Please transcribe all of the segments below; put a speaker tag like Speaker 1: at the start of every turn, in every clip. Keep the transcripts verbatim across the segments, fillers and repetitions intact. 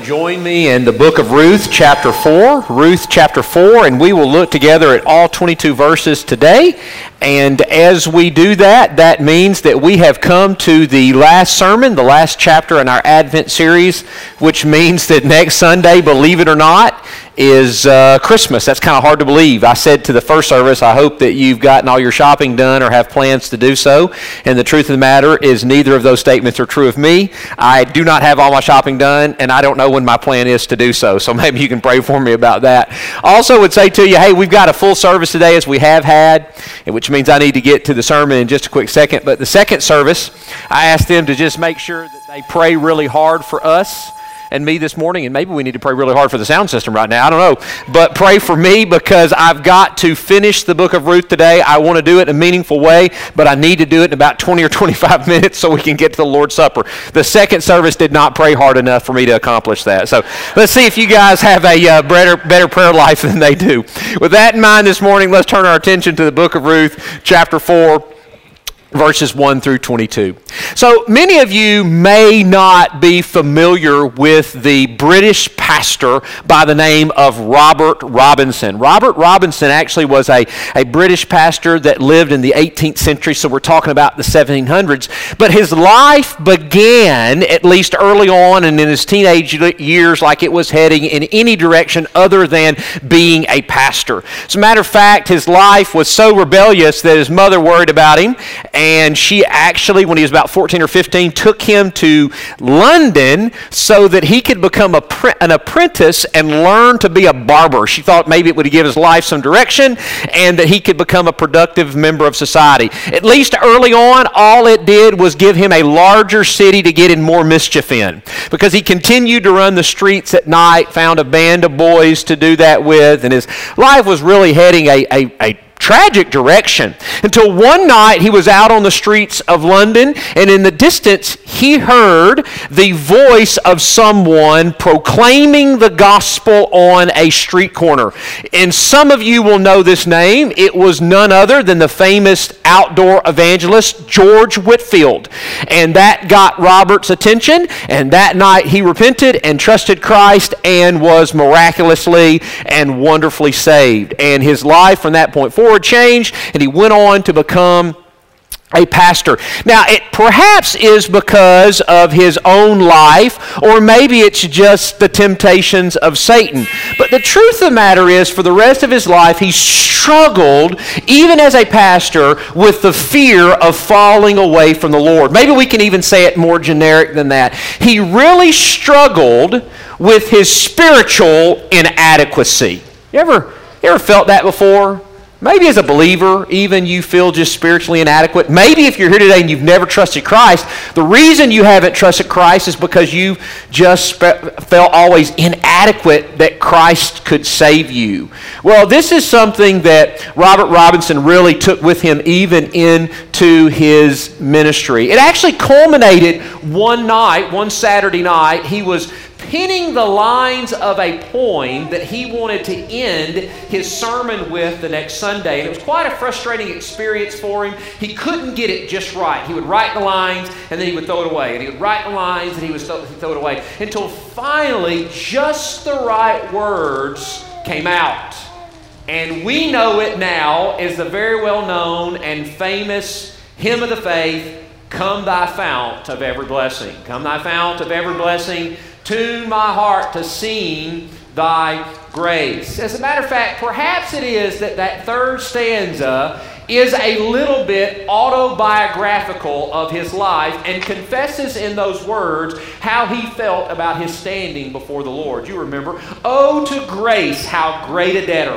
Speaker 1: join me in the book of Ruth, chapter four. Ruth, chapter four, and we will look together at all twenty-two verses today. And as we do that, that means that we have come to the last sermon, the last chapter in our Advent series, which means that next Sunday, believe it or not, is uh, Christmas. That's kind of hard to believe. I said to the first service, I hope that you've gotten all your shopping done or have plans to do so. And the truth of the matter is neither of those statements are true of me. I do not have all my shopping done, and I don't know when my plan is to do so. So maybe you can pray for me about that. Also would say to you, hey, we've got a full service today as we have had, which means I need to get to the sermon in just a quick second. But the second service, I asked them to just make sure that they pray really hard for us and me this morning, and maybe we need to pray really hard for the sound system right now. I don't know. But pray for me because I've got to finish the book of Ruth today. I want to do it in a meaningful way, but I need to do it in about twenty or twenty-five minutes so we can get to the Lord's Supper. The second service did not pray hard enough for me to accomplish that. So let's see if you guys have a uh, better, better prayer life than they do. With that in mind this morning, let's turn our attention to the book of Ruth, chapter four. Verses one through twenty-two. So many of you may not be familiar with the British pastor by the name of Robert Robinson. Robert Robinson actually was a, a British pastor that lived in the eighteenth century, so we're talking about the seventeen hundreds. But his life began, at least early on and in his teenage years, like it was heading in any direction other than being a pastor. As a matter of fact, his life was so rebellious that his mother worried about him. And she actually, when he was about fourteen or fifteen, took him to London so that he could become a, an apprentice and learn to be a barber. She thought maybe it would give his life some direction and that he could become a productive member of society. At least early on, all it did was give him a larger city to get in more mischief in, because he continued to run the streets at night, found a band of boys to do that with, and his life was really heading a, a, a tragic direction, until one night he was out on the streets of London, and in the distance he heard the voice of someone proclaiming the gospel on a street corner. And some of you will know this name. It was none other than the famous outdoor evangelist George Whitefield. And that got Robert's attention, and that night he repented and trusted Christ and was miraculously and wonderfully saved. And his life from that point forward changed, and he went on to become a pastor. Now, it perhaps is because of his own life, or maybe it's just the temptations of Satan. But the truth of the matter is, for the rest of his life, he struggled, even as a pastor, with the fear of falling away from the Lord. Maybe we can even say it more generic than that. He really struggled with his spiritual inadequacy. You ever, you ever felt that before? Maybe as a believer, even you feel just spiritually inadequate. Maybe if you're here today and you've never trusted Christ, the reason you haven't trusted Christ is because you just felt always inadequate that Christ could save you. Well, this is something that Robert Robinson really took with him even into his ministry. It actually culminated one night, one Saturday night. He was penning the lines of a poem that he wanted to end his sermon with the next Sunday. And it was quite a frustrating experience for him. He couldn't get it just right. He would write the lines and then he would throw it away. And he would write the lines and he would throw it away. Until finally, just the right words came out. And we know it now as the very well-known and famous hymn of the faith, "Come thy fount of every blessing. Come thy fount of every blessing. Tune my heart to sing thy grace." As a matter of fact, perhaps it is that that third stanza is a little bit autobiographical of his life and confesses in those words how he felt about his standing before the Lord. You remember, "Oh, to grace, how great a debtor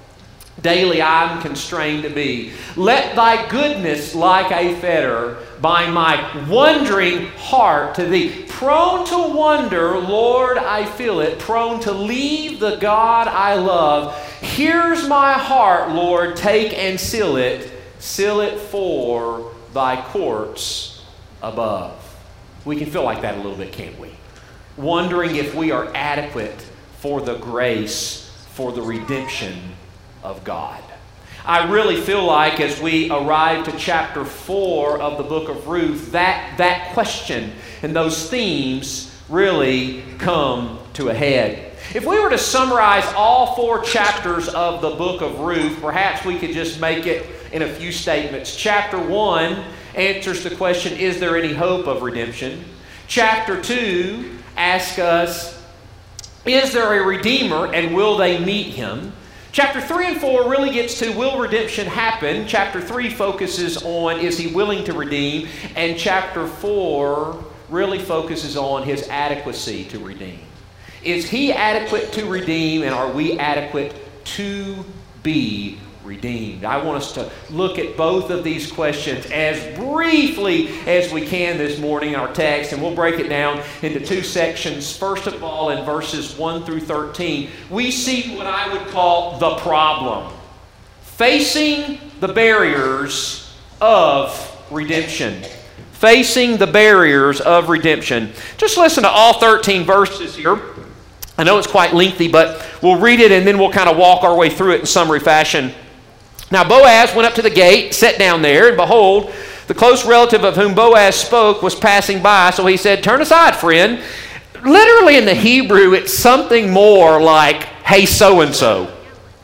Speaker 1: daily I'm constrained to be. Let thy goodness like a fetter bind my wondering heart to thee. Prone to wonder, Lord, I feel it. Prone to leave the God I love. Here's my heart, Lord, take and seal it. Seal it for thy courts above." We can feel like that a little bit, can't we? Wondering if we are adequate for the grace, for the redemption of God. I really feel like as we arrive to chapter four of the book of Ruth, that, that question and those themes really come to a head. If we were to summarize all four chapters of the book of Ruth, perhaps we could just make it in a few statements. Chapter one answers the question, is there any hope of redemption? Chapter two asks us, is there a Redeemer and will they meet him? Chapter three and four really gets to, will redemption happen? Chapter three focuses on, is he willing to redeem? And chapter four really focuses on his adequacy to redeem. Is he adequate to redeem, and are we adequate to be redeemed? I want us to look at both of these questions as briefly as we can this morning in our text, and we'll break it down into two sections. First of all, in verses one through thirteen, we see what I would call the problem, facing the barriers of redemption. Facing the barriers of redemption. Just listen to all thirteen verses here. I know it's quite lengthy, but we'll read it and then we'll kind of walk our way through it in summary fashion. Now Boaz went up to the gate, sat down there, and behold, the close relative of whom Boaz spoke was passing by. So he said, turn aside, friend. Literally in the Hebrew, it's something more like, hey, so-and-so.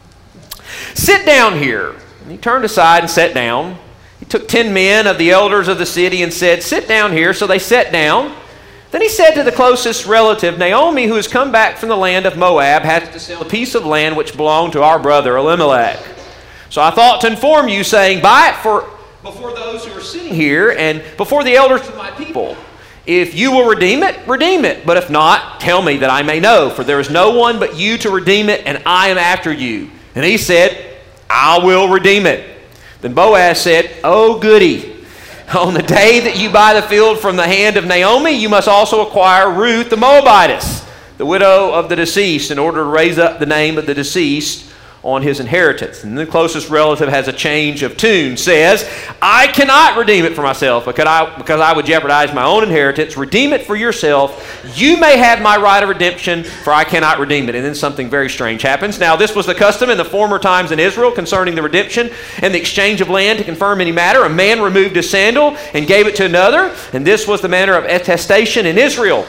Speaker 1: Sit down here. And he turned aside and sat down. He took ten men of the elders of the city and said, sit down here. So they sat down. Then he said to the closest relative, Naomi, who has come back from the land of Moab, has to sell a piece of land which belonged to our brother Elimelech. So I thought to inform you, saying, buy it for before those who are sitting here and before the elders of my people. If you will redeem it, redeem it. But if not, tell me that I may know, for there is no one but you to redeem it, and I am after you. And he said, I will redeem it. Then Boaz said, oh goody. On the day that you buy the field from the hand of Naomi, you must also acquire Ruth the Moabitess, the widow of the deceased, in order to raise up the name of the deceased on his inheritance. And the closest relative has a change of tune, says, I cannot redeem it for myself because I, because I would jeopardize my own inheritance. Redeem it for yourself. You may have my right of redemption, for I cannot redeem it. And then something very strange happens. Now this was the custom in the former times in Israel concerning the redemption and the exchange of land to confirm any matter. A man removed his sandal and gave it to another, and this was the manner of attestation in Israel.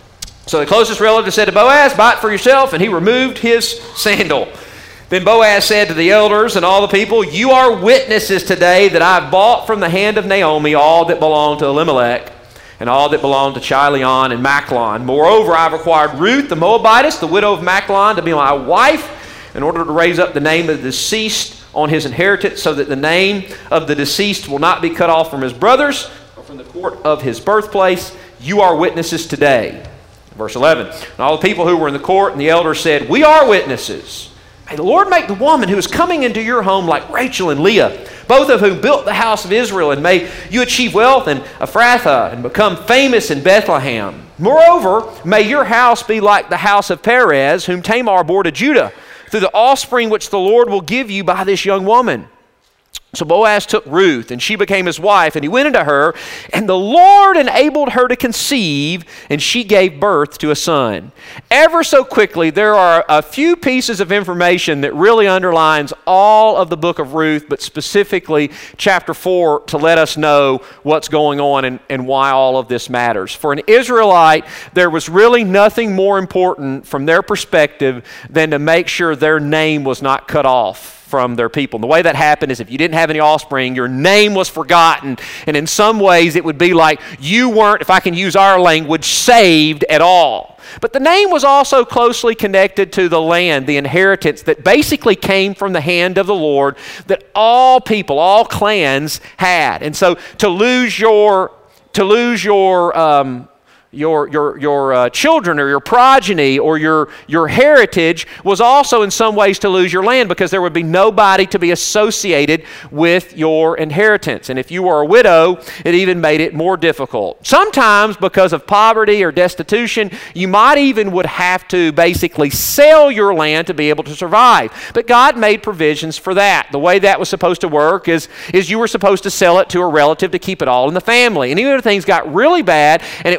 Speaker 1: So the closest relative said to Boaz, buy it for yourself, and he removed his sandal. Then Boaz said to the elders and all the people, you are witnesses today that I have bought from the hand of Naomi all that belonged to Elimelech and all that belonged to Chilion and Machlon. Moreover, I have acquired Ruth the Moabitess, the widow of Machlon, to be my wife in order to raise up the name of the deceased on his inheritance, so that the name of the deceased will not be cut off from his brothers or from the court of his birthplace. You are witnesses today. Verse eleven, and all the people who were in the court and the elders said, we are witnesses. May the Lord make the woman who is coming into your home like Rachel and Leah, both of whom built the house of Israel, and may you achieve wealth in Ephrathah and become famous in Bethlehem. Moreover, may your house be like the house of Perez, whom Tamar bore to Judah, through the offspring which the Lord will give you by this young woman. So Boaz took Ruth, and she became his wife, and he went into her, and the Lord enabled her to conceive, and she gave birth to a son. Ever so quickly, there are a few pieces of information that really underlines all of the book of Ruth, but specifically chapter four, to let us know what's going on and, and why all of this matters. For an Israelite, there was really nothing more important from their perspective than to make sure their name was not cut off from their people. And the way that happened is if you didn't have any offspring, your name was forgotten. And in some ways, it would be like you weren't, if I can use our language, saved at all. But the name was also closely connected to the land, the inheritance that basically came from the hand of the Lord that all people, all clans had. And so to lose your, to lose your, um, your your your uh, children or your progeny or your your heritage was also in some ways to lose your land, because there would be nobody to be associated with your inheritance. And if you were a widow, it even made it more difficult. Sometimes because of poverty or destitution, you might even would have to basically sell your land to be able to survive. But God made provisions for that. The way that was supposed to work is, is you were supposed to sell it to a relative to keep it all in the family. And even if things got really bad and it went out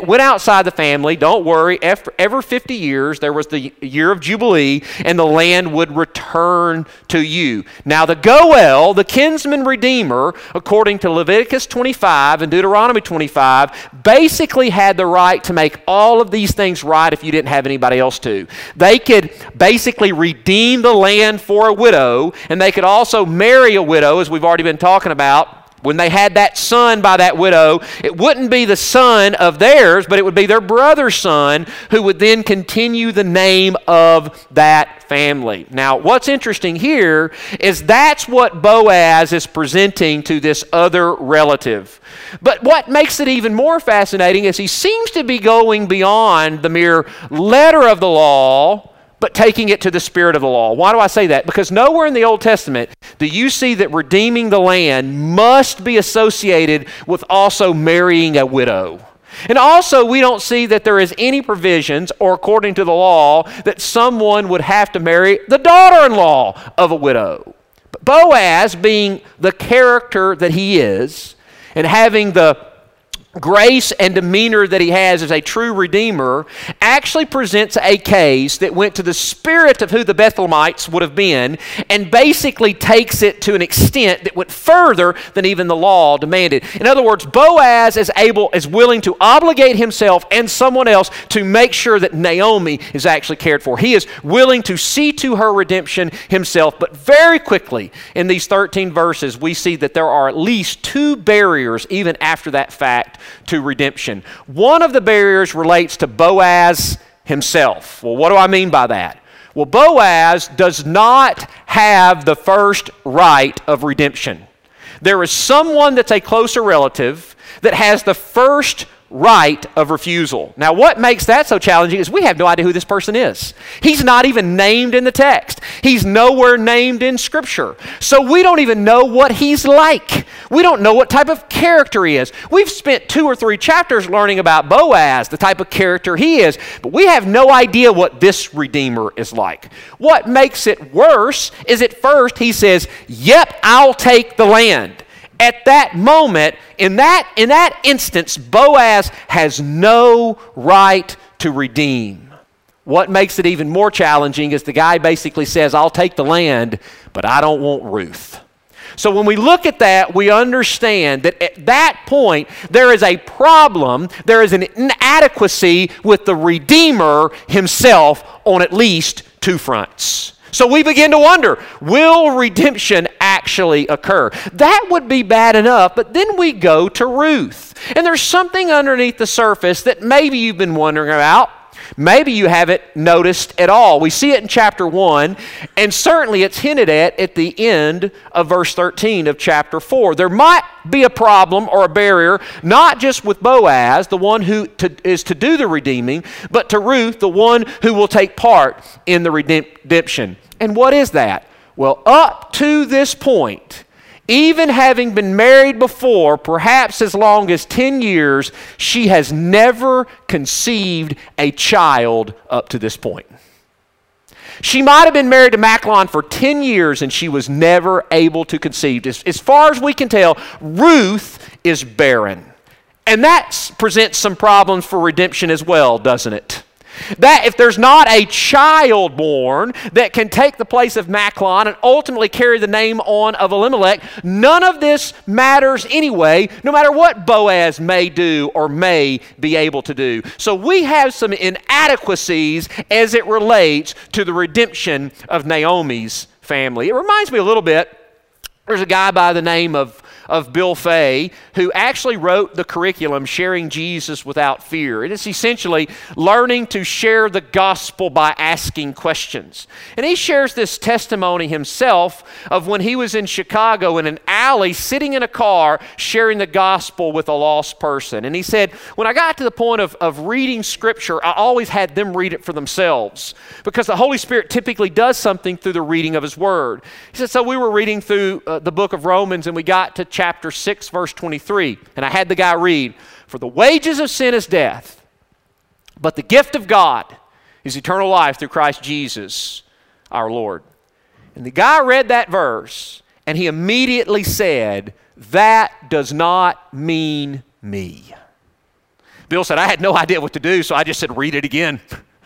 Speaker 1: outside the family, don't worry, every fifty years there was the year of Jubilee, and the land would return to you. Now the Goel, the kinsman redeemer, according to Leviticus twenty-five and Deuteronomy twenty-five, basically had the right to make all of these things right if you didn't have anybody else to. They could basically redeem the land for a widow, and they could also marry a widow, as we've already been talking about. When they had that son by that widow, it wouldn't be the son of theirs, but it would be their brother's son who would then continue the name of that family. Now, what's interesting here is that's what Boaz is presenting to this other relative. But what makes it even more fascinating is he seems to be going beyond the mere letter of the law, but taking it to the spirit of the law. Why do I say that? Because nowhere in the Old Testament do you see that redeeming the land must be associated with also marrying a widow. And also, we don't see that there is any provisions, or according to the law, that someone would have to marry the daughter-in-law of a widow. But Boaz, being the character that he is, and having the grace and demeanor that he has as a true redeemer, actually presents a case that went to the spirit of who the Bethlehemites would have been, and basically takes it to an extent that went further than even the law demanded. In other words, Boaz is able, is willing to obligate himself and someone else to make sure that Naomi is actually cared for. He is willing to see to her redemption himself. But very quickly in these thirteen verses, we see that there are at least two barriers even after that fact to redemption. One of the barriers relates to Boaz himself. Well, what do I mean by that? Well, Boaz does not have the first right of redemption. There is someone that's a closer relative that has the first right of refusal. Now, what makes that so challenging is we have no idea who this person is. He's not even named in the text. He's nowhere named in Scripture. So we don't even know what he's like. We don't know what type of character he is. We've spent two or three chapters learning about Boaz, the type of character he is, but we have no idea what this Redeemer is like. What makes it worse is at first he says, "Yep, I'll take the land." At that moment, in that, in that instance, Boaz has no right to redeem. What makes it even more challenging is the guy basically says, "I'll take the land, but I don't want Ruth." So when we look at that, we understand that at that point, there is a problem, there is an inadequacy with the Redeemer himself on at least two fronts. So we begin to wonder, will redemption actually occur? That would be bad enough, but then we go to Ruth. And there's something underneath the surface that maybe you've been wondering about. Maybe you haven't noticed at all. We see it in chapter one, and certainly it's hinted at at the end of verse thirteen of chapter four. There might be a problem or a barrier, not just with Boaz, the one who to, is to do the redeeming, but to Ruth, the one who will take part in the redemption. And what is that? Well, up to this point, even having been married before, perhaps as long as ten years, she has never conceived a child up to this point. She might have been married to Machlon for ten years and she was never able to conceive. As, as far as we can tell, Ruth is barren. And that presents some problems for redemption as well, doesn't it? That if there's not a child born that can take the place of Machlon and ultimately carry the name on of Elimelech, none of this matters anyway, no matter what Boaz may do or may be able to do. So we have some inadequacies as it relates to the redemption of Naomi's family. It reminds me a little bit, there's a guy by the name of of Bill Fay, who actually wrote the curriculum, Sharing Jesus Without Fear. It is essentially learning to share the gospel by asking questions. And he shares this testimony himself of when he was in Chicago in an alley, sitting in a car, sharing the gospel with a lost person. And he said, when I got to the point of, of reading Scripture, I always had them read it for themselves, because the Holy Spirit typically does something through the reading of His Word. He said, so we were reading through uh, the book of Romans, and we got to chapter six, verse twenty-three. And I had the guy read, for the wages of sin is death, but the gift of God is eternal life through Christ Jesus our Lord. And the guy read that verse, and he immediately said, that does not mean me. Bill said, I had no idea what to do, so I just said, read it again.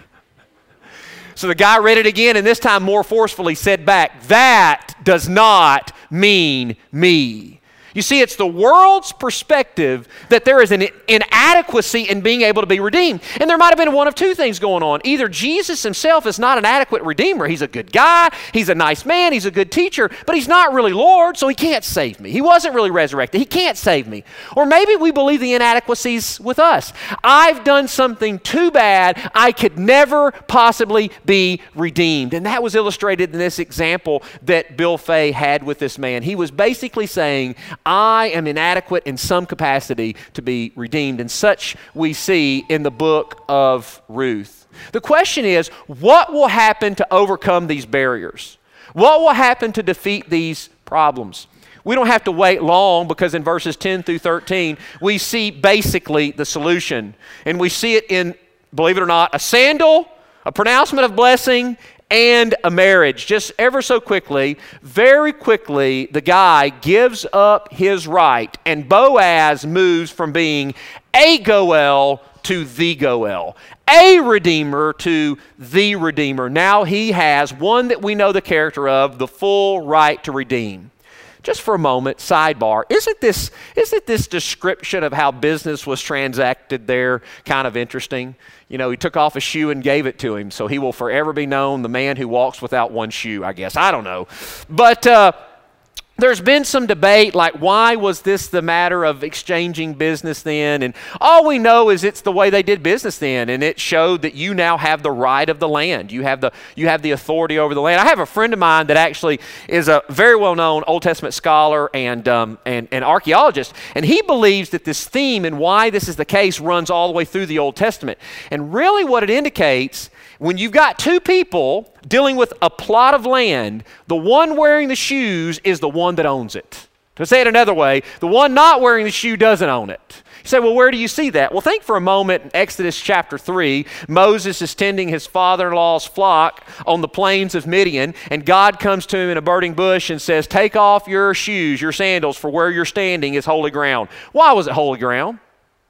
Speaker 1: So the guy read it again, and this time more forcefully said back, that does not mean me. You see, it's the world's perspective that there is an inadequacy in being able to be redeemed. And there might have been one of two things going on. Either Jesus himself is not an adequate redeemer. He's a good guy, he's a nice man, he's a good teacher, but he's not really Lord, so he can't save me. He wasn't really resurrected. He can't save me. Or maybe we believe the inadequacies with us. I've done something too bad, I could never possibly be redeemed. And that was illustrated in this example that Bill Fay had with this man. He was basically saying, I am inadequate in some capacity to be redeemed. And such we see in the book of Ruth. The question is, what will happen to overcome these barriers? What will happen to defeat these problems? We don't have to wait long, because in verses ten through thirteen, we see basically the solution. And we see it in, believe it or not, a sandal, a pronouncement of blessing, and a marriage. Just ever so quickly, very quickly, the guy gives up his right, and Boaz moves from being a Goel to the Goel, a redeemer to the redeemer. Now he has one that we know the character of, the full right to redeem. Just for a moment, sidebar, isn't this, isn't this description of how business was transacted there kind of interesting? You know, he took off a shoe and gave it to him, so he will forever be known, the man who walks without one shoe, I guess. I don't know. But uh, there's been some debate, like, why was this the matter of exchanging business then? And all we know is it's the way they did business then, and it showed that you now have the right of the land. You have the you have the authority over the land. I have a friend of mine that actually is a very well-known Old Testament scholar and um, and, and archaeologist, and he believes that this theme and why this is the case runs all the way through the Old Testament. And really what it indicates, when you've got two people dealing with a plot of land, the one wearing the shoes is the one that owns it. To say it another way, the one not wearing the shoe doesn't own it. You say, well, where do you see that? Well, think for a moment in Exodus chapter three. Moses is tending his father-in-law's flock on the plains of Midian, and God comes to him in a burning bush and says, take off your shoes, your sandals, for where you're standing is holy ground. Why was it holy ground?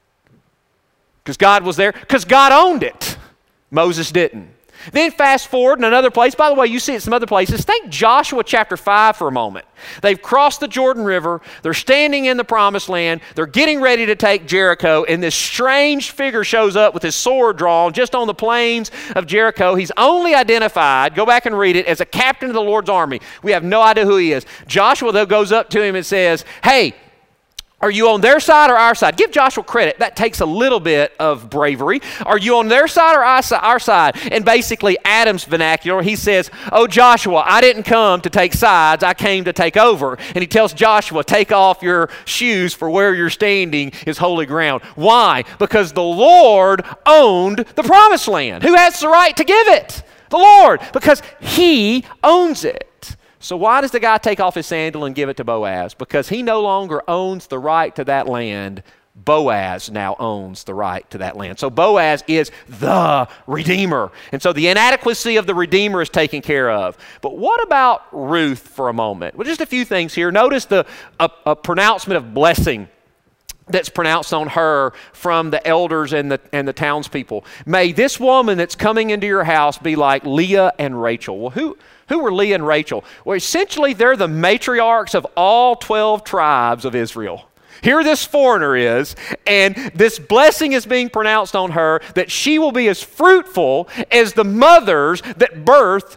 Speaker 1: Because God was there? Because God owned it. Moses didn't. Then fast forward in another place. By the way, you see it in some other places. Think Joshua chapter five for a moment. They've crossed the Jordan River. They're standing in the promised land. They're getting ready to take Jericho. And this strange figure shows up with his sword drawn just on the plains of Jericho. He's only identified, go back and read it, as a captain of the Lord's army. We have no idea who he is. Joshua, though, goes up to him and says, hey, are you on their side or our side? Give Joshua credit. That takes a little bit of bravery. Are you on their side or our side? And basically, Adam's vernacular, he says, oh, Joshua, I didn't come to take sides. I came to take over. And he tells Joshua, take off your shoes, for where you're standing is holy ground. Why? Because the Lord owned the promised land. Who has the right to give it? The Lord, because he owns it. So why does the guy take off his sandal and give it to Boaz? Because he no longer owns the right to that land. Boaz now owns the right to that land. So Boaz is the Redeemer. And so the inadequacy of the Redeemer is taken care of. But what about Ruth for a moment? Well, just a few things here. Notice the a, a pronouncement of blessing that's pronounced on her from the elders and the and the townspeople. May this woman that's coming into your house be like Leah and Rachel. Well, who who were Leah and Rachel? Well, essentially, they're the matriarchs of all twelve tribes of Israel. Here this foreigner is, and this blessing is being pronounced on her that she will be as fruitful as the mothers that birth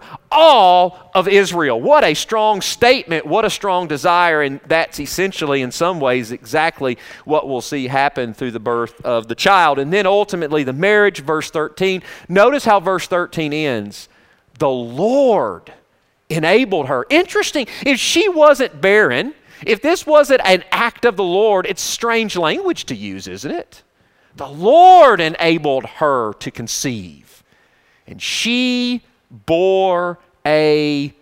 Speaker 1: all of Israel. What a strong statement, what a strong desire, and that's essentially in some ways exactly what we'll see happen through the birth of the child. And then ultimately the marriage, verse thirteen. Notice how verse thirteen ends. The Lord enabled her. Interesting, if she wasn't barren, if this wasn't an act of the Lord, it's strange language to use, isn't it? The Lord enabled her to conceive, and she bore a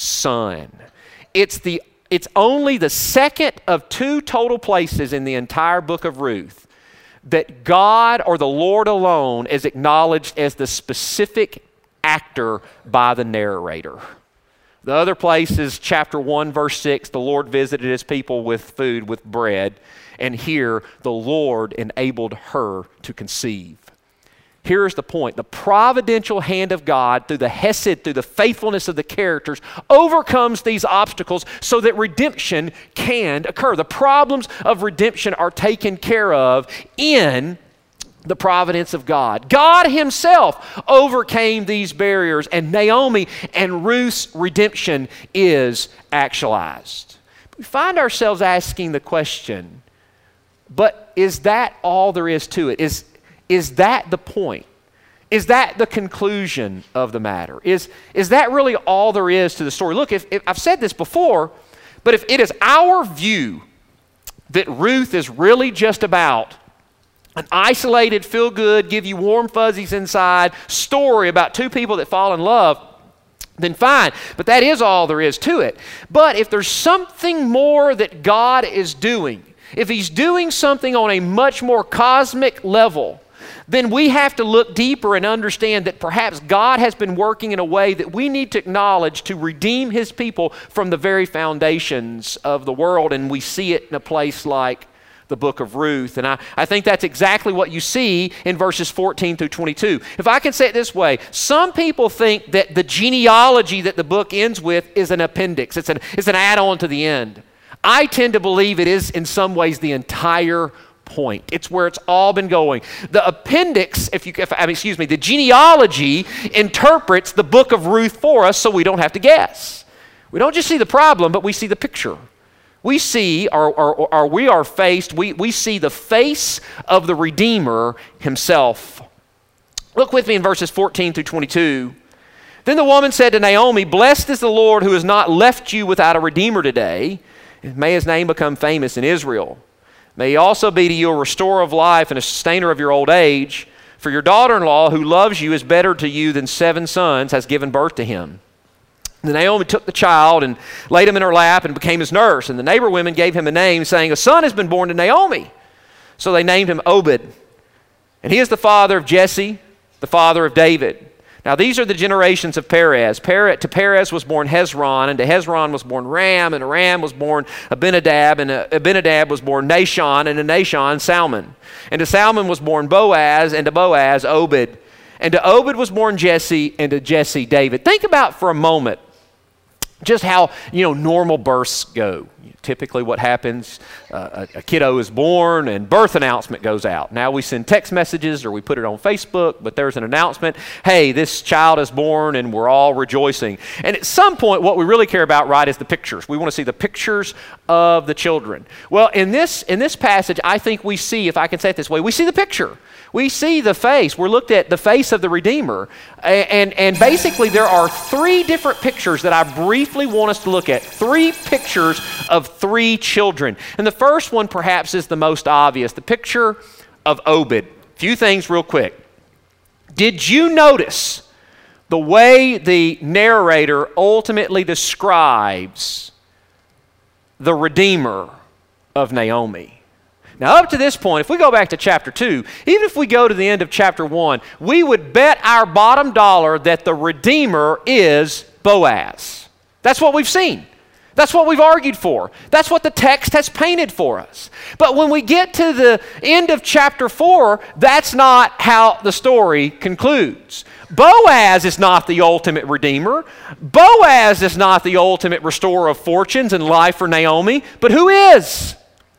Speaker 1: son. It's the it's only the second of two total places in the entire book of Ruth that God or the Lord alone is acknowledged as the specific actor by the narrator. The other place is chapter one, verse six. The Lord visited his people with food, with bread. And here, the Lord enabled her to conceive. Here's the point. The providential hand of God, through the hesed, through the faithfulness of the characters, overcomes these obstacles so that redemption can occur. The problems of redemption are taken care of in the providence of God. God himself overcame these barriers, and Naomi and Ruth's redemption is actualized. We find ourselves asking the question, but is that all there is to it? Is, is that the point? Is that the conclusion of the matter? Is, is that really all there is to the story? Look, if, if I've said this before, but if it is our view that Ruth is really just about an isolated, feel-good, give you warm fuzzies inside story about two people that fall in love, then fine. But that is all there is to it. But if there's something more that God is doing, if he's doing something on a much more cosmic level, then we have to look deeper and understand that perhaps God has been working in a way that we need to acknowledge to redeem his people from the very foundations of the world. And we see it in a place like the book of Ruth. And I, I think that's exactly what you see in verses fourteen through twenty-two. If I can say it this way, some people think that the genealogy that the book ends with is an appendix. It's an, it's an add-on to the end. I tend to believe it is in some ways the entire point. It's where it's all been going. The appendix, if you, if, I mean, excuse me, the genealogy interprets the book of Ruth for us so we don't have to guess. We don't just see the problem, but we see the picture. We see, or, or, or we are faced, we, we see the face of the Redeemer himself. Look with me in verses fourteen through twenty-two. Then the woman said to Naomi, "Blessed is the Lord who has not left you without a Redeemer today. May his name become famous in Israel. May he also be to you a restorer of life and a sustainer of your old age. For your daughter-in-law who loves you is better to you than seven sons, has given birth to him." Then Naomi took the child and laid him in her lap and became his nurse. And the neighbor women gave him a name, saying, "A son has been born to Naomi." So they named him Obed. And he is the father of Jesse, the father of David. Now these are the generations of Perez. Perez. To Perez was born Hezron, and to Hezron was born Ram, and to Ram was born Abinadab, and to Abinadab was born Nahshon, and to Nahshon Salmon. And to Salmon was born Boaz, and to Boaz Obed. And to Obed was born Jesse, and to Jesse David. Think about for a moment just how, you know, normal births go. Typically what happens, uh, a, a kiddo is born and birth announcement goes out. Now we send text messages or we put it on Facebook, but there's an announcement, hey, this child is born, and we're all rejoicing. And at some point what we really care about, right, is the pictures. We want to see the pictures of the children. Well, in this, in this passage, I think we see, if I can say it this way, we see the picture. We see the face. We're looked at the face of the Redeemer. And, and, and basically there are three different pictures that I briefly want us to look at. Three pictures of three children. And the first one perhaps is the most obvious, the picture of Obed. A few things real quick. Did you notice the way the narrator ultimately describes the Redeemer of Naomi? Now, up to this point, if we go back to chapter two, even if we go to the end of chapter one, we would bet our bottom dollar that the Redeemer is Boaz. That's what we've seen. That's what we've argued for. That's what the text has painted for us. But when we get to the end of chapter four, that's not how the story concludes. Boaz is not the ultimate redeemer. Boaz is not the ultimate restorer of fortunes and life for Naomi. But who is?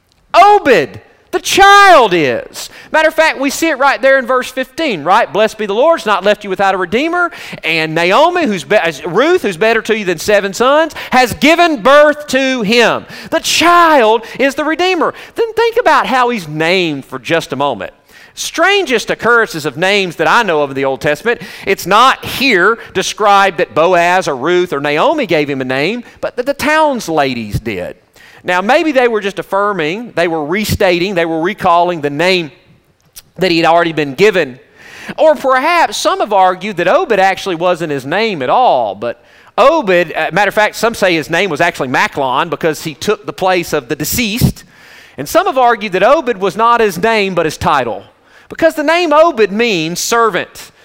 Speaker 1: Obed. The child is. Matter of fact, we see it right there in verse fifteen, right? Blessed be the Lord, has not left you without a redeemer. And Naomi, who's be- Ruth, who's better to you than seven sons, has given birth to him. The child is the redeemer. Then think about how he's named for just a moment. Strangest occurrences of names that I know of in the Old Testament, it's not here described that Boaz or Ruth or Naomi gave him a name, but that the town's ladies did. Now, maybe they were just affirming, they were restating, they were recalling the name that he had already been given. Or perhaps some have argued that Obed actually wasn't his name at all. But Obed, uh, matter of fact, some say his name was actually Machlon because he took the place of the deceased. And some have argued that Obed was not his name but his title. Because the name Obed means servant.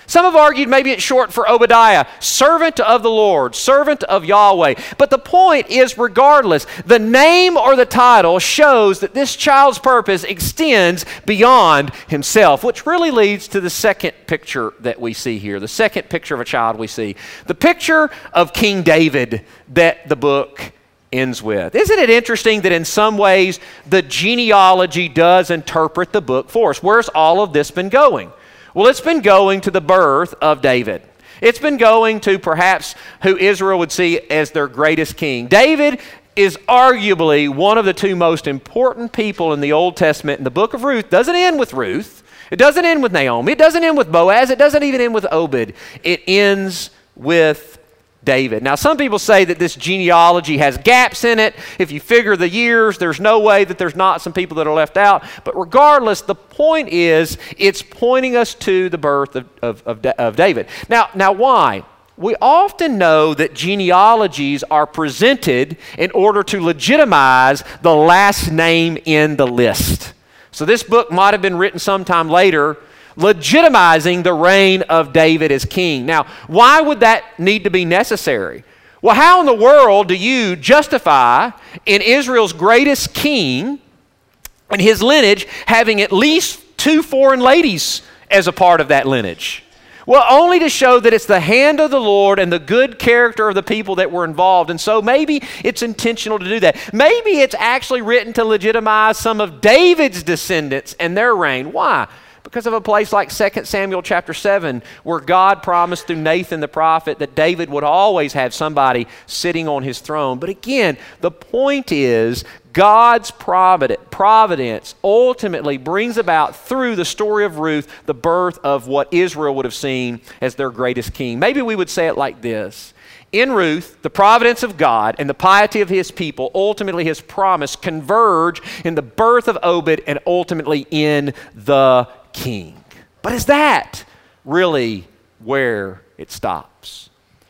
Speaker 1: Some have argued maybe it's short for Obadiah, servant of the Lord, servant of Yahweh. But the point is, regardless, the name or the title shows that this child's purpose extends beyond himself, which really leads to the second picture that we see here, the second picture of a child we see, the picture of King David that the book ends with. Isn't it interesting that in some ways the genealogy does interpret the book for us? Where's all of this been going? Well, it's been going to the birth of David. It's been going to perhaps who Israel would see as their greatest king. David is arguably one of the two most important people in the Old Testament, and the book of Ruth doesn't end with Ruth. It doesn't end with Naomi. It doesn't end with Boaz. It doesn't even end with Obed. It ends with David. Now, some people say that this genealogy has gaps in it. If you figure the years, there's no way that there's not some people that are left out. But regardless, the point is, it's pointing us to the birth of, of, of, of David. Now, now, why? We often know that genealogies are presented in order to legitimize the last name in the list. So this book might have been written sometime later, legitimizing the reign of David as king. Now, why would that need to be necessary? Well, how in the world do you justify in Israel's greatest king and his lineage having at least two foreign ladies as a part of that lineage? Well, only to show that it's the hand of the Lord and the good character of the people that were involved. And so maybe it's intentional to do that. Maybe it's actually written to legitimize some of David's descendants and their reign. Why? Because of a place like Second Samuel chapter seven, where God promised through Nathan the prophet that David would always have somebody sitting on his throne. But again, the point is, God's providence ultimately brings about, through the story of Ruth, the birth of what Israel would have seen as their greatest king. Maybe we would say it like this. In Ruth, the providence of God and the piety of his people, ultimately his promise, converge in the birth of Obed and ultimately in the king. But is that really where it stops?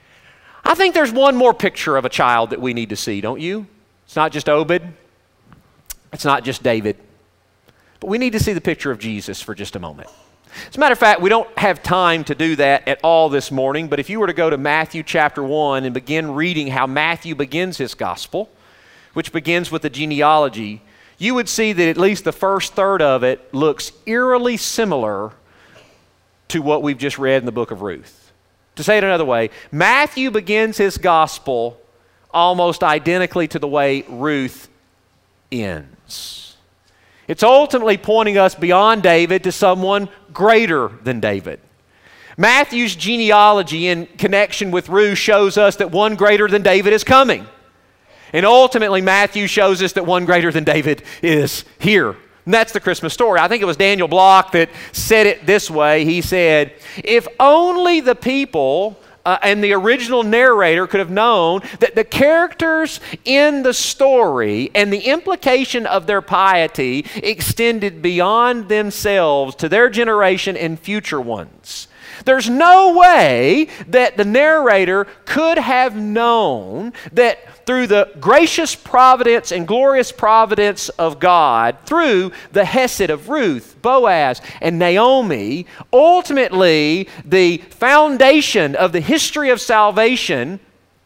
Speaker 1: I think there's one more picture of a child that we need to see, don't you? It's not just Obed. It's not just David. But we need to see the picture of Jesus for just a moment. As a matter of fact, we don't have time to do that at all this morning, but if you were to go to Matthew chapter one and begin reading how Matthew begins his gospel, which begins with the genealogy, you would see that at least the first third of it looks eerily similar to what we've just read in the book of Ruth. To say it another way, Matthew begins his gospel almost identically to the way Ruth ends. It's ultimately pointing us beyond David to someone greater than David. Matthew's genealogy in connection with Ruth shows us that one greater than David is coming. And ultimately, Matthew shows us that one greater than David is here. And that's the Christmas story. I think it was Daniel Block that said it this way. He said, if only the people uh, and the original narrator could have known that the characters in the story and the implication of their piety extended beyond themselves to their generation and future ones. There's no way that the narrator could have known that through the gracious providence and glorious providence of God, through the Hesed of Ruth, Boaz, and Naomi, ultimately the foundation of the history of salvation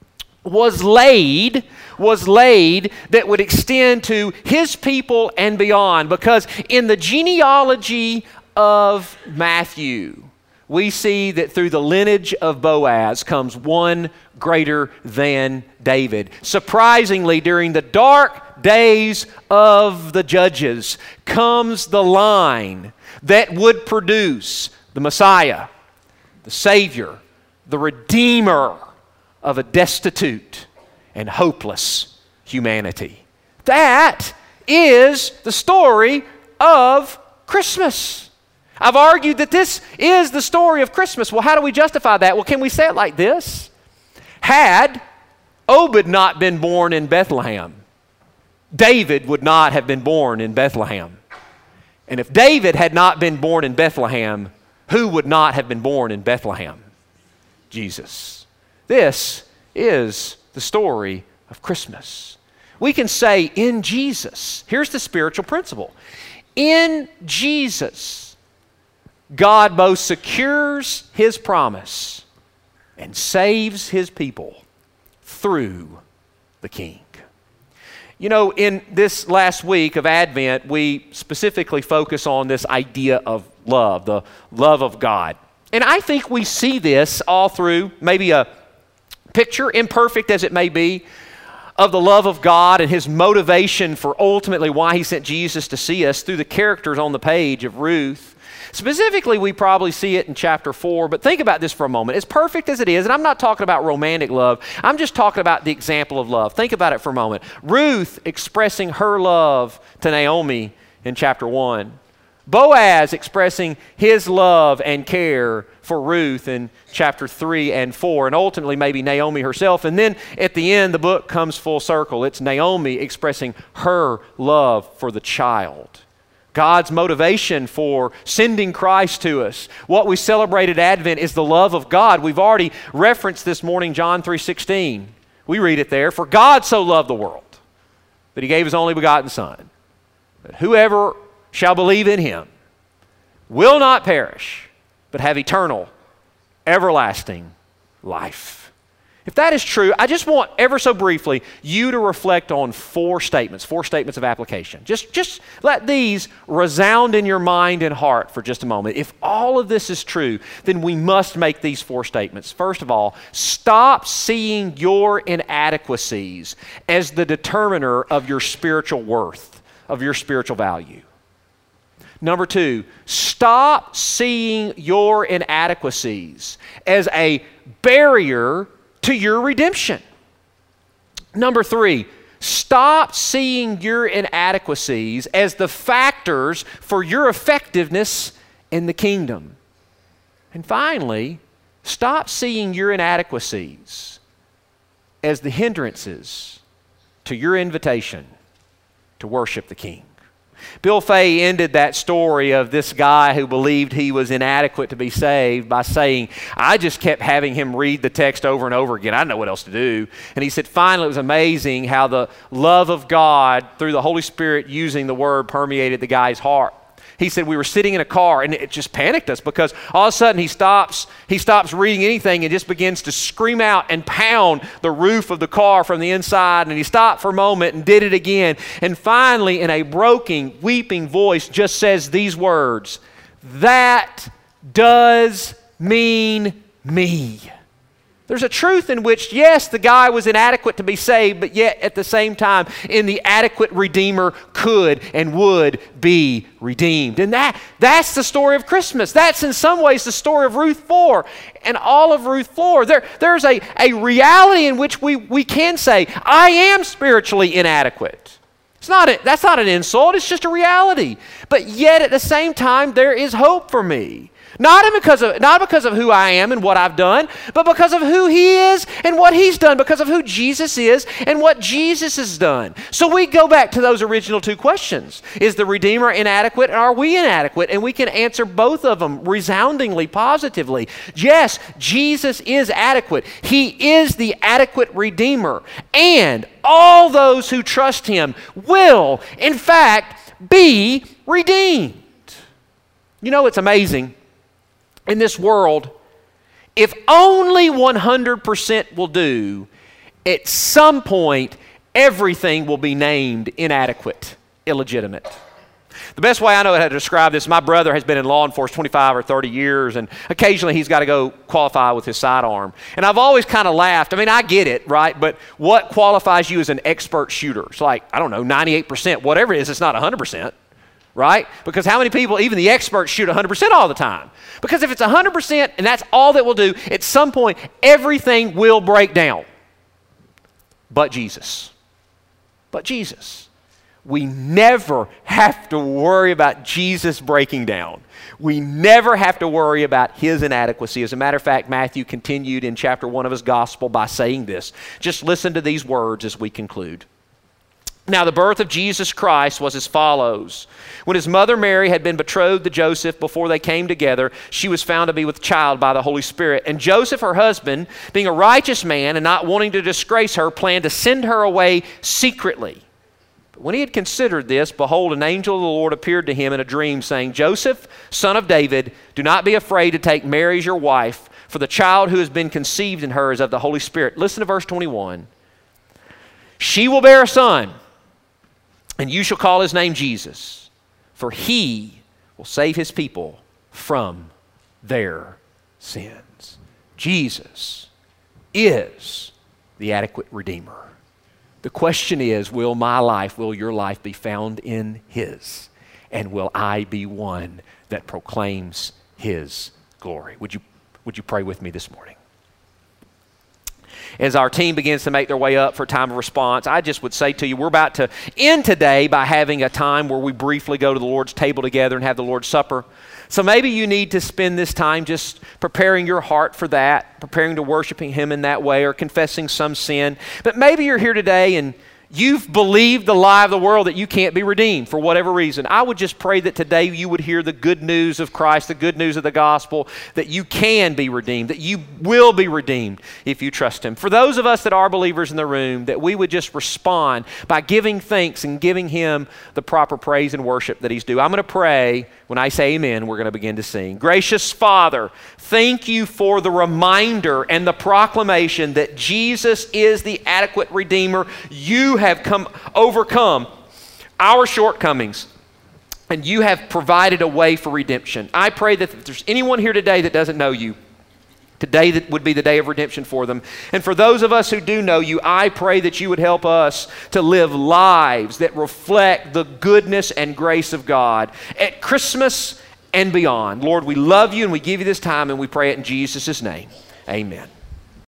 Speaker 1: was laid, was laid that would extend to his people and beyond. Because in the genealogy of Matthew, we see that through the lineage of Boaz comes one greater than David. Surprisingly, during the dark days of the judges comes the line that would produce the Messiah, the Savior, the Redeemer of a destitute and hopeless humanity. That is the story of Christmas. I've argued that this is the story of Christmas. Well, how do we justify that? Well, can we say it like this? Had Obed not been born in Bethlehem, David would not have been born in Bethlehem. And if David had not been born in Bethlehem, who would not have been born in Bethlehem? Jesus. This is the story of Christmas. We can say in Jesus, here's the spiritual principle. In Jesus, God both secures his promise and saves his people through the King. You know, in this last week of Advent, we specifically focus on this idea of love, the love of God. And I think we see this all through maybe a picture, imperfect as it may be, of the love of God and his motivation for ultimately why he sent Jesus to see us through the characters on the page of Ruth. Specifically, we probably see it in chapter four, but think about this for a moment. As perfect as it is, and I'm not talking about romantic love, I'm just talking about the example of love. Think about it for a moment. Ruth expressing her love to Naomi in chapter one. Boaz expressing his love and care for Ruth in chapter three and four, and ultimately maybe Naomi herself. And then at the end, the book comes full circle. It's Naomi expressing her love for the child. God's motivation for sending Christ to us. What we celebrate at Advent is the love of God. We've already referenced this morning John three sixteen. We read it there. For God so loved the world that he gave his only begotten Son, that whoever shall believe in him will not perish, but have eternal, everlasting life. If that is true, I just want ever so briefly you to reflect on four statements, four statements of application. Just, just let these resound in your mind and heart for just a moment. If all of this is true, then we must make these four statements. First of all, stop seeing your inadequacies as the determiner of your spiritual worth, of your spiritual value. Number two, stop seeing your inadequacies as a barrier to your redemption. Number three, stop seeing your inadequacies as the factors for your effectiveness in the kingdom. And finally, stop seeing your inadequacies as the hindrances to your invitation to worship the King. Bill Fay ended that story of this guy who believed he was inadequate to be saved by saying, I just kept having him read the text over and over again. I didn't know what else to do. And he said, finally, it was amazing how the love of God through the Holy Spirit using the word permeated the guy's heart. He said, we were sitting in a car and it just panicked us because all of a sudden he stops, he stops reading anything and just begins to scream out and pound the roof of the car from the inside. And he stopped for a moment and did it again. And finally, in a broken, weeping voice, just says these words, that does mean me. There's a truth in which, yes, the guy was inadequate to be saved, but yet at the same time, in the adequate Redeemer could and would be redeemed. And that, that's the story of Christmas. That's in some ways the story of Ruth four and all of Ruth four. There, there's a, a reality in which we, we can say, I am spiritually inadequate. It's not a, that's not an insult, it's just a reality. But yet at the same time, there is hope for me. Not because of, not because of who I am and what I've done, but because of who he is and what he's done, because of who Jesus is and what Jesus has done. So we go back to those original two questions. Is the Redeemer inadequate and are we inadequate? And we can answer both of them resoundingly, positively. Yes, Jesus is adequate. He is the adequate Redeemer. And all those who trust him will, in fact, be redeemed. You know, it's amazing. In this world, if only one hundred percent will do, at some point, everything will be named inadequate, illegitimate. The best way I know how to describe this, my brother has been in law enforcement twenty-five or thirty years, and occasionally he's got to go qualify with his sidearm. And I've always kind of laughed. I mean, I get it, right? But what qualifies you as an expert shooter? It's like, I don't know, ninety-eight percent. Whatever it is, it's not one hundred percent. Right? Because how many people, even the experts, shoot one hundred percent all the time? Because if it's one hundred percent and that's all that will do, at some point, everything will break down. But Jesus. But Jesus. We never have to worry about Jesus breaking down. We never have to worry about his inadequacy. As a matter of fact, Matthew continued in chapter one of his gospel by saying this. Just listen to these words as we conclude. Now, the birth of Jesus Christ was as follows. When his mother Mary had been betrothed to Joseph before they came together, she was found to be with child by the Holy Spirit. And Joseph, her husband, being a righteous man and not wanting to disgrace her, planned to send her away secretly. When he had considered this, behold, an angel of the Lord appeared to him in a dream, saying, Joseph, son of David, do not be afraid to take Mary as your wife, for the child who has been conceived in her is of the Holy Spirit. Listen to verse twenty-one. She will bear a son, and you shall call his name Jesus, for he will save his people from their sins. Jesus is the adequate Redeemer. The question is, will my life, will your life be found in his? And will I be one that proclaims his glory? Would you, would you pray with me this morning? As our team begins to make their way up for a time of response, I just would say to you, we're about to end today by having a time where we briefly go to the Lord's table together and have the Lord's Supper. So maybe you need to spend this time just preparing your heart for that, preparing to worshiping him in that way, or confessing some sin. But maybe you're here today and you've believed the lie of the world that you can't be redeemed for whatever reason. I would just pray that today you would hear the good news of Christ, the good news of the gospel, that you can be redeemed, that you will be redeemed if you trust him. For those of us that are believers in the room, that we would just respond by giving thanks and giving him the proper praise and worship that he's due. I'm going to pray. When I say amen, we're going to begin to sing. Gracious Father, thank you for the reminder and the proclamation that Jesus is the adequate Redeemer. You have come overcome our shortcomings, and you have provided a way for redemption. I pray that if there's anyone here today that doesn't know you, today that would be the day of redemption for them. And for those of us who do know you, I pray that you would help us to live lives that reflect the goodness and grace of God at Christmas and beyond. Lord, we love you and we give you this time, and we pray it in Jesus' name. Amen.